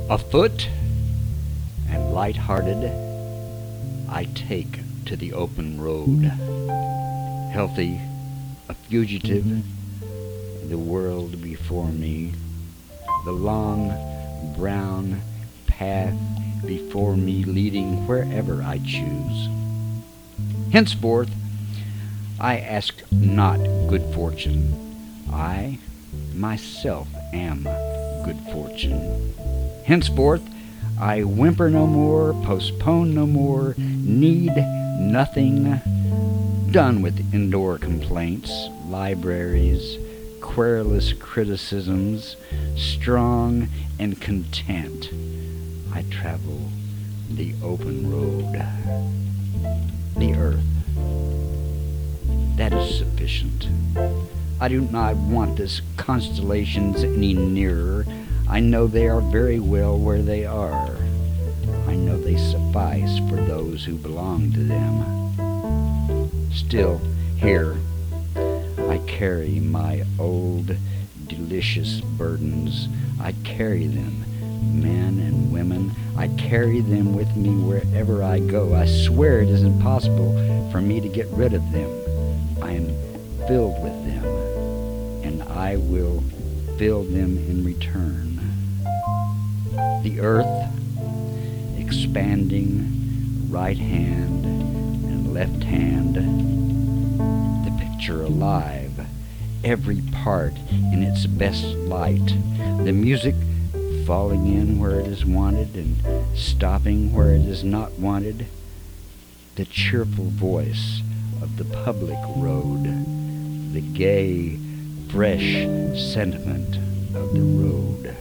Afoot and light-hearted, I take to the open road, healthy, a fugitive, the world before me, the long brown path before me leading wherever I choose. Henceforth, I ask not good fortune. I myself am good fortune. Henceforth, I whimper no more, postpone no more, need nothing. Done with indoor complaints, libraries, querulous criticisms, strong and content. I travel the open road, the earth. That is sufficient. I do not want the constellations any nearer. I know they are very well where they are. I know they suffice for those who belong to them. Still, here, I carry my old, delicious burdens. I carry them, men and women. I carry them with me wherever I go. I swear it is impossible for me to get rid of them. I am filled with them, and I will fill them in return. The earth, expanding right hand and left hand, the picture alive, every part in its best light, the music falling in where it is wanted and stopping where it is not wanted, the cheerful voice of the public road, the gay, fresh sentiment of the road.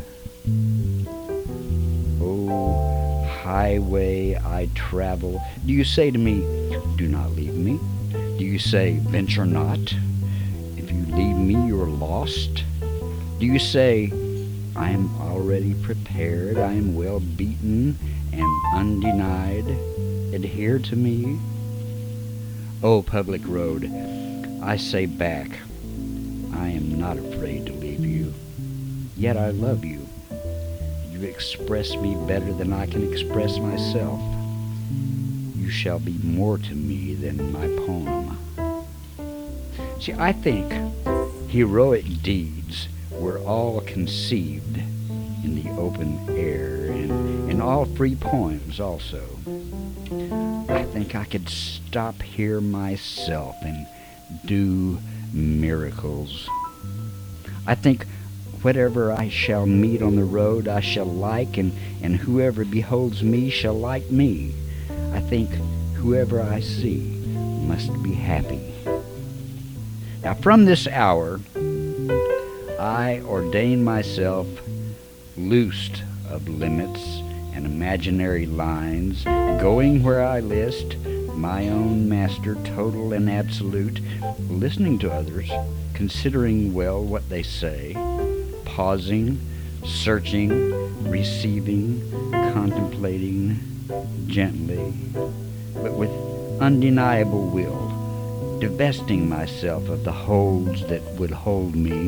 Oh, highway I travel, do you say to me, do not leave me? Do you say, venture not? If you leave me, you're lost? Do you say, I am already prepared, I am well beaten and undenied, adhere to me? Oh, public road, I say back, I am not afraid to leave you, yet I love you. You express me better than I can express myself. You shall be more to me than my poem. See, I think heroic deeds were all conceived in the open air, and in all free poems also. I think I could stop here myself and do miracles. I think whatever I shall meet on the road I shall like, and whoever beholds me shall like me. I think whoever I see must be happy. Now from this hour I ordain myself loosed of limits and imaginary lines, going where I list, my own master, total and absolute, listening to others, considering well what they say, pausing, searching, receiving, contemplating, gently, but with undeniable will, divesting myself of the holds that would hold me.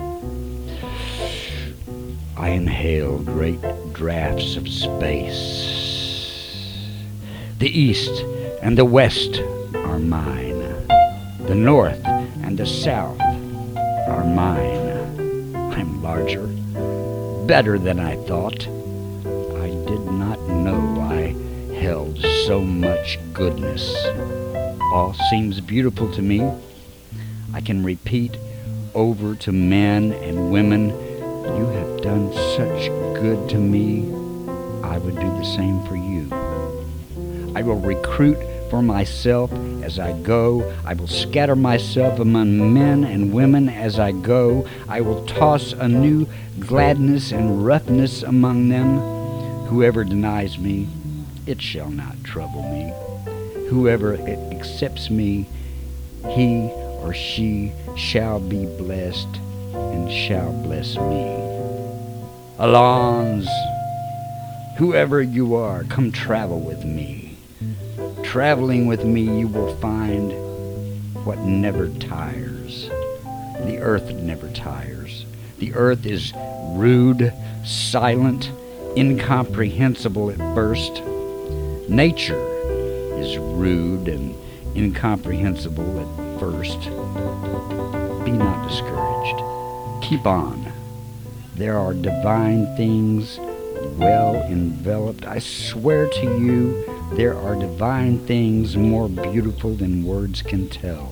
I inhale great draughts of space. The east and the west are mine. The north and the south are mine. I'm larger, better than I thought. I did not know I held so much goodness. All seems beautiful to me. I can repeat over to men and women, you have done such good to me, I would do the same for you. I will recruit for myself as I go. I will scatter myself among men and women as I go. I will toss a new gladness and roughness among them. Whoever denies me, it shall not trouble me. Whoever accepts me, he or she shall be blessed and shall bless me. Allons, whoever you are, come travel with me. Traveling with me, you will find what never tires. The earth never tires. The earth is rude, silent, incomprehensible at first. Nature is rude and incomprehensible at first. Be not discouraged. Keep on. There are divine things well enveloped. I swear to you, there are divine things more beautiful than words can tell.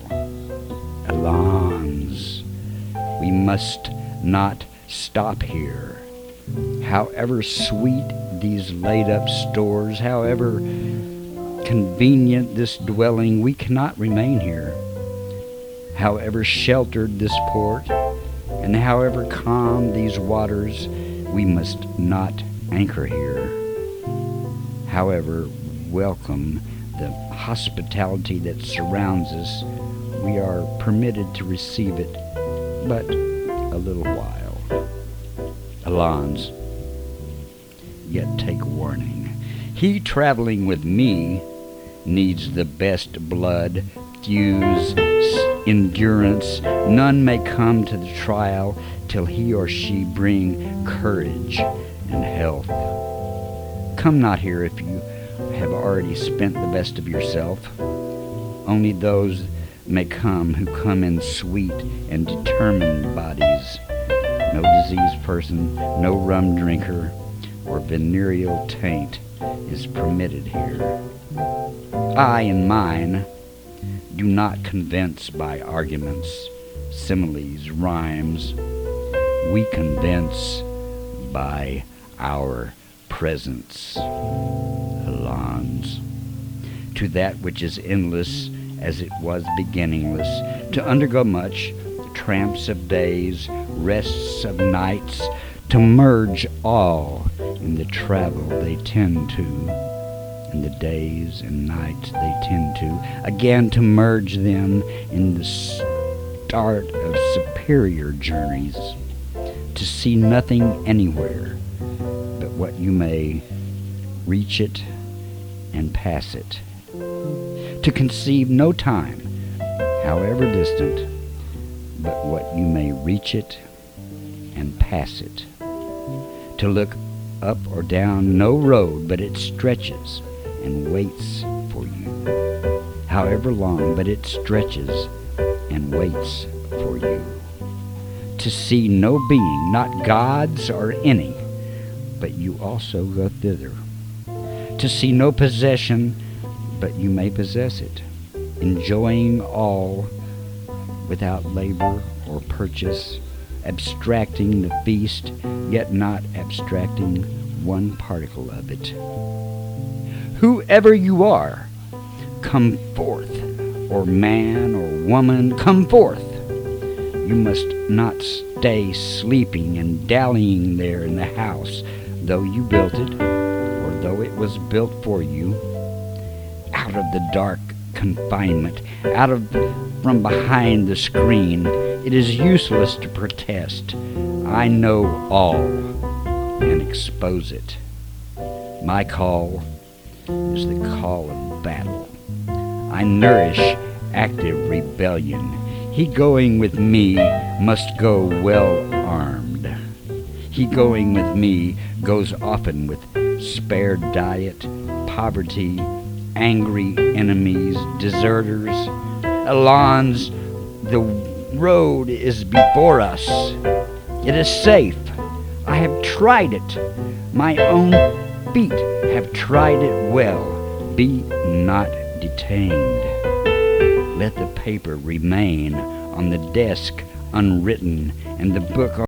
Allons, we must not stop here. However sweet these laid-up stores, however convenient this dwelling, we cannot remain here. However sheltered this port, and however calm these waters, we must not anchor here. However welcome the hospitality that surrounds us, we are permitted to receive it but a little while. Allons, yet take warning. He traveling with me needs the best blood, thews, endurance. None may come to the trial till he or she bring courage and health. Come not here if you have already spent the best of yourself. Only those may come who come in sweet and determined bodies. No diseased person, no rum drinker, or venereal taint is permitted here. I and mine do not convince by arguments, similes, rhymes. We convince by our presence. Allons, to that which is endless as it was beginningless, to undergo much, tramps of days, rests of nights, to merge all in the travel they tend to, in the days and nights they tend to, again to merge them in the start of superior journeys, to see nothing anywhere but what you may reach it and pass it, to conceive no time, however distant, but what you may reach it and pass it, to look up or down no road but it stretches and waits for you, however long, but it stretches and waits for you, to see no being, not God's or any, but you also go thither, to see no possession, but you may possess it, enjoying all without labor or purchase, abstracting the feast, yet not abstracting one particle of it. Whoever you are, come forth, or man or woman, come forth. You must not stay sleeping and dallying there in the house, though you built it, or though it was built for you. Out of the dark confinement, out of from behind the screen, it is useless to protest. I know all and expose it. My call is the call of battle. I nourish active rebellion. He going with me must go well armed. He going with me goes often with spared diet, poverty, angry enemies, deserters. Allons, the road is before us. It is safe. I have tried it. My own feet have tried it well. Be not detained. Let the paper remain on the desk unwritten, and the book